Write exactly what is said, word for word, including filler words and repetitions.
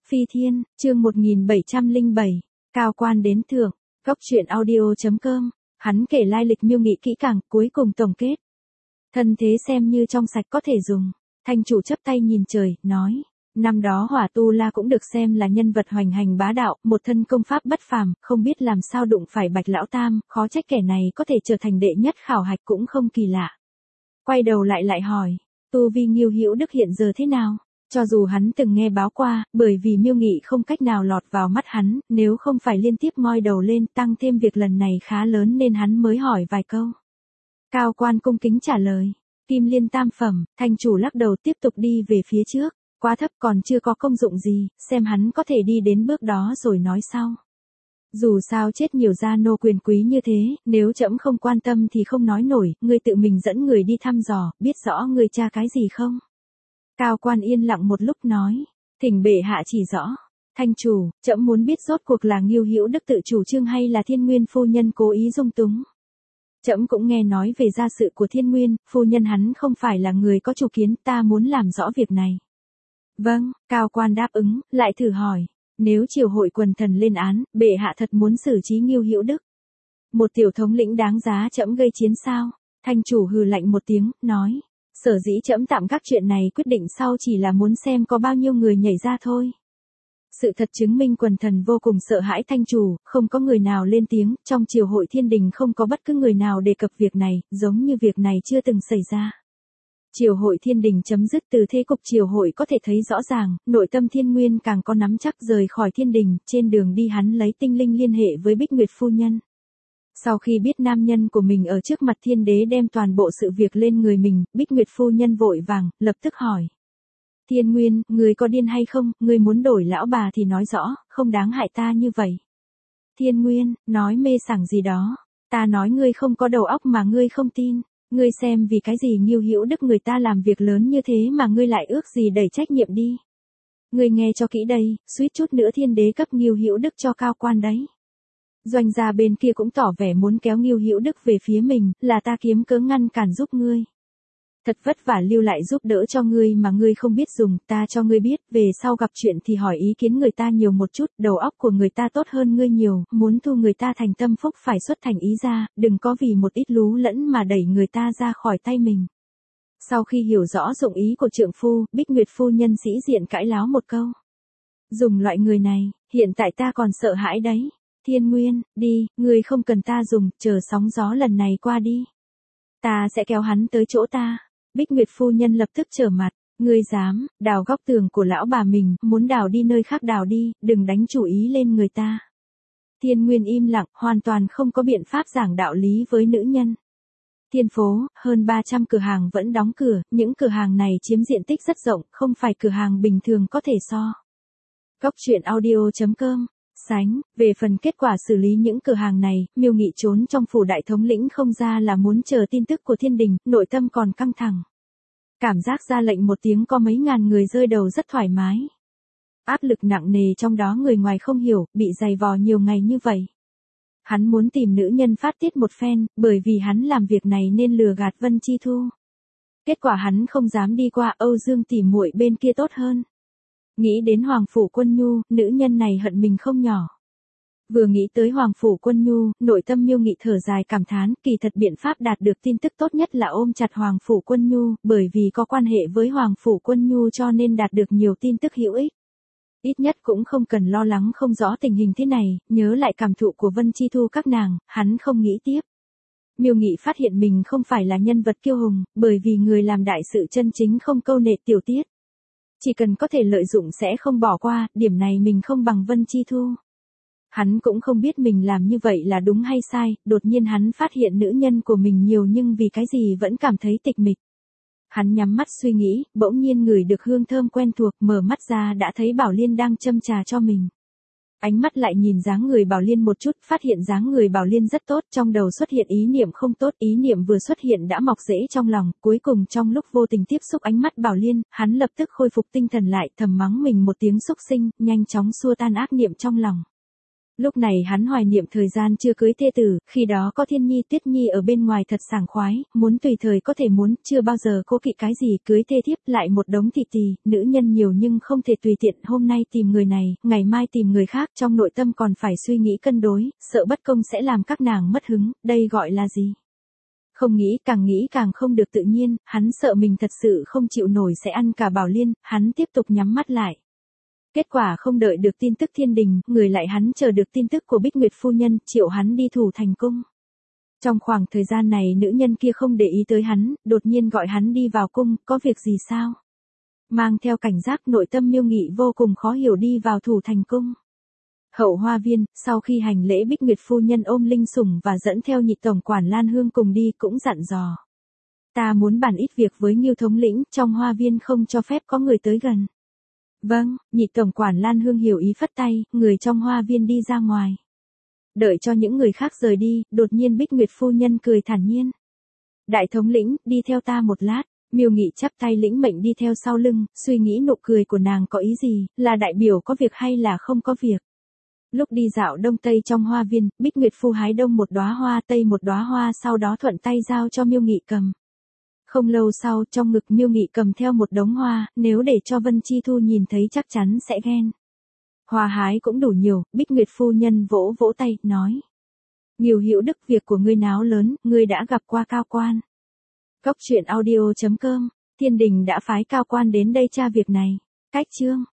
Phi Thiên, chương một nghìn bảy trăm lẻ bảy, cao quan đến thưởng, góc truyện audio chấm com, hắn kể lai lịch Miêu Nghị kỹ càng, cuối cùng tổng kết. Thân thế xem như trong sạch có thể dùng, thành chủ chắp tay nhìn trời, nói, năm đó Hỏa Tu La cũng được xem là nhân vật hoành hành bá đạo, một thân công pháp bất phàm, không biết làm sao đụng phải Bạch Lão Tam, khó trách kẻ này có thể trở thành đệ nhất khảo hạch cũng không kỳ lạ. Quay đầu lại lại hỏi, tu vi Ngưu Hữu Đức hiện giờ thế nào? Cho dù hắn từng nghe báo qua, bởi vì Miêu Nghị không cách nào lọt vào mắt hắn, nếu không phải liên tiếp ngoi đầu lên tăng thêm việc lần này khá lớn nên hắn mới hỏi vài câu. Cao quan cung kính trả lời, Kim Liên tam phẩm, thành chủ lắc đầu tiếp tục đi về phía trước, quá thấp còn chưa có công dụng gì, xem hắn có thể đi đến bước đó rồi nói sau. Dù sao chết nhiều gia nô quyền quý như thế, nếu trẫm không quan tâm thì không nói nổi, ngươi tự mình dẫn người đi thăm dò, biết rõ ngươi tra cái gì không? Cao quan yên lặng một lúc nói, thỉnh bệ hạ chỉ rõ. Thanh chủ, trẫm muốn biết rốt cuộc là Ngưu Hữu Đức tự chủ trương hay là Thiên Nguyên phu nhân cố ý dung túng. Trẫm cũng nghe nói về gia sự của Thiên Nguyên, phu nhân hắn không phải là người có chủ kiến, ta muốn làm rõ việc này. Vâng, cao quan đáp ứng, lại thử hỏi, nếu triều hội quần thần lên án, bệ hạ thật muốn xử trí Ngưu Hữu Đức. Một tiểu thống lĩnh đáng giá trẫm gây chiến sao? Thanh chủ hừ lạnh một tiếng, nói, sở dĩ trẫm tạm các chuyện này quyết định sau chỉ là muốn xem có bao nhiêu người nhảy ra thôi. Sự thật chứng minh quần thần vô cùng sợ hãi thanh chủ, không có người nào lên tiếng, trong triều hội thiên đình không có bất cứ người nào đề cập việc này, giống như việc này chưa từng xảy ra. Triều hội thiên đình chấm dứt từ thế cục triều hội có thể thấy rõ ràng, nội tâm Thiên Nguyên càng có nắm chắc rời khỏi thiên đình, trên đường đi hắn lấy tinh linh liên hệ với Bích Nguyệt phu nhân. Sau khi biết nam nhân của mình ở trước mặt thiên đế đem toàn bộ sự việc lên người mình, Bích Nguyệt phu nhân vội vàng, lập tức hỏi. Thiên Nguyên, người có điên hay không, người muốn đổi lão bà thì nói rõ, không đáng hại ta như vậy. Thiên Nguyên, nói mê sảng gì đó, ta nói ngươi không có đầu óc mà ngươi không tin, ngươi xem vì cái gì Ngưu Hữu Đức người ta làm việc lớn như thế mà ngươi lại ước gì đẩy trách nhiệm đi. Ngươi nghe cho kỹ đây, suýt chút nữa thiên đế cấp Ngưu Hữu Đức cho cao quan đấy. Doanh gia bên kia cũng tỏ vẻ muốn kéo Ngưu Hữu Đức về phía mình, là ta kiếm cớ ngăn cản giúp ngươi. Thật vất vả lưu lại giúp đỡ cho ngươi mà ngươi không biết dùng, ta cho ngươi biết, về sau gặp chuyện thì hỏi ý kiến người ta nhiều một chút, đầu óc của người ta tốt hơn ngươi nhiều, muốn thu người ta thành tâm phúc phải xuất thành ý ra, đừng có vì một ít lú lẫn mà đẩy người ta ra khỏi tay mình. Sau khi hiểu rõ dụng ý của trượng phu, Bích Nguyệt phu nhân sĩ diện cãi láo một câu. Dùng loại người này, hiện tại ta còn sợ hãi đấy. Thiên Nguyên, đi, ngươi không cần ta dùng, chờ sóng gió lần này qua đi. Ta sẽ kéo hắn tới chỗ ta. Bích Nguyệt phu nhân lập tức trở mặt, ngươi dám, đào góc tường của lão bà mình, muốn đào đi nơi khác đào đi, đừng đánh chủ ý lên người ta. Thiên Nguyên im lặng, hoàn toàn không có biện pháp giảng đạo lý với nữ nhân. Thiên phố, hơn ba trăm cửa hàng vẫn đóng cửa, những cửa hàng này chiếm diện tích rất rộng, không phải cửa hàng bình thường có thể so. Góc truyện audio chấm com. Sánh, về phần kết quả xử lý những cửa hàng này, Miêu Nghị trốn trong phủ đại thống lĩnh không ra là muốn chờ tin tức của thiên đình, nội tâm còn căng thẳng. Cảm giác ra lệnh một tiếng có mấy ngàn người rơi đầu rất thoải mái. Áp lực nặng nề trong đó người ngoài không hiểu, bị dày vò nhiều ngày như vậy. Hắn muốn tìm nữ nhân phát tiết một phen, bởi vì hắn làm việc này nên lừa gạt Vân Chi Thu. Kết quả hắn không dám đi qua Âu Dương tỷ muội bên kia tốt hơn. Nghĩ đến Hoàng Phủ Quân Nhu, nữ nhân này hận mình không nhỏ. Vừa nghĩ tới Hoàng Phủ Quân Nhu, nội tâm Miêu Nghị thở dài cảm thán, kỳ thật biện pháp đạt được tin tức tốt nhất là ôm chặt Hoàng Phủ Quân Nhu, bởi vì có quan hệ với Hoàng Phủ Quân Nhu cho nên đạt được nhiều tin tức hữu ích. Ít nhất cũng không cần lo lắng không rõ tình hình thế này, nhớ lại cảm thụ của Vân Chi Thu các nàng, hắn không nghĩ tiếp. Miêu Nghị phát hiện mình không phải là nhân vật kiêu hùng, bởi vì người làm đại sự chân chính không câu nệ tiểu tiết. Chỉ cần có thể lợi dụng sẽ không bỏ qua, điểm này mình không bằng Vân Chi Thu. Hắn cũng không biết mình làm như vậy là đúng hay sai, đột nhiên hắn phát hiện nữ nhân của mình nhiều nhưng vì cái gì vẫn cảm thấy tịch mịch. Hắn nhắm mắt suy nghĩ, bỗng nhiên ngửi được hương thơm quen thuộc, mở mắt ra đã thấy Bảo Liên đang châm trà cho mình. Ánh mắt lại nhìn dáng người Bảo Liên một chút, phát hiện dáng người Bảo Liên rất tốt, trong đầu xuất hiện ý niệm không tốt, ý niệm vừa xuất hiện đã mọc rễ trong lòng, cuối cùng trong lúc vô tình tiếp xúc ánh mắt Bảo Liên, hắn lập tức khôi phục tinh thần lại, thầm mắng mình một tiếng xúc sinh, nhanh chóng xua tan ác niệm trong lòng. Lúc này hắn hoài niệm thời gian chưa cưới thê tử, khi đó có Thiên Nhi Tuyết Nhi ở bên ngoài thật sảng khoái, muốn tùy thời có thể muốn, chưa bao giờ cố kỵ cái gì, cưới thê thiếp lại một đống thị tỳ, nữ nhân nhiều nhưng không thể tùy tiện, hôm nay tìm người này, ngày mai tìm người khác, trong nội tâm còn phải suy nghĩ cân đối, sợ bất công sẽ làm các nàng mất hứng, đây gọi là gì? Không nghĩ, càng nghĩ càng không được tự nhiên, hắn sợ mình thật sự không chịu nổi sẽ ăn cả Bảo Liên, hắn tiếp tục nhắm mắt lại. Kết quả không đợi được tin tức thiên đình, người lại hắn chờ được tin tức của Bích Nguyệt phu nhân, triệu hắn đi thủ thành cung. Trong khoảng thời gian này nữ nhân kia không để ý tới hắn, đột nhiên gọi hắn đi vào cung, có việc gì sao? Mang theo cảnh giác nội tâm Miêu Nghị vô cùng khó hiểu đi vào thủ thành cung. Hậu hoa viên, sau khi hành lễ Bích Nguyệt phu nhân ôm Linh Sủng và dẫn theo nhị tổng quản Lan Hương cùng đi cũng dặn dò. Ta muốn bàn ít việc với Ngưu thống lĩnh, trong hoa viên không cho phép có người tới gần. Vâng, nhị tổng quản Lan Hương hiểu ý phất tay, người trong hoa viên đi ra ngoài. Đợi cho những người khác rời đi, đột nhiên Bích Nguyệt phu nhân cười thản nhiên. Đại thống lĩnh, đi theo ta một lát. Miêu Nghị chắp tay lĩnh mệnh đi theo sau lưng, suy nghĩ nụ cười của nàng có ý gì, là đại biểu có việc hay là không có việc. Lúc đi dạo đông tây trong hoa viên, Bích Nguyệt phu hái đông một đóa hoa tây một đóa hoa sau đó thuận tay giao cho Miêu Nghị cầm. Không lâu sau, trong ngực Miêu Nghị cầm theo một đống hoa, nếu để cho Vân Chi Thu nhìn thấy chắc chắn sẽ ghen. Hoa hái cũng đủ nhiều, Bích Nguyệt phu nhân vỗ vỗ tay, nói. Nhiều Hữu Đức, việc của ngươi náo lớn, ngươi đã gặp qua cao quan. Cốc truyện audio chấm com, thiên đình đã phái cao quan đến đây tra việc này. Cách chương.